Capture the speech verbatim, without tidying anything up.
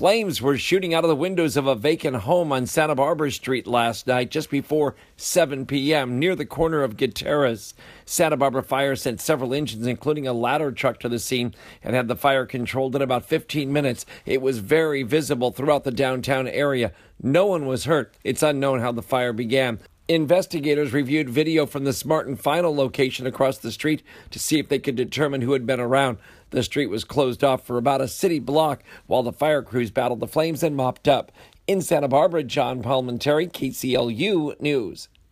Flames were shooting out of the windows of a vacant home on Santa Barbara Street last night, just before seven p.m., near the corner of Gutierrez. Santa Barbara Fire sent several engines, including a ladder truck, to the scene and had the fire controlled in about fifteen minutes. It was very visible throughout the downtown area. No one was hurt. It's unknown how the fire began. Investigators reviewed video from the Smart and Final location across the street to see if they could determine who had been around. The street was closed off for about a city block while the fire crews battled the flames and mopped up. In Santa Barbara, John Palmentary, K C L U News.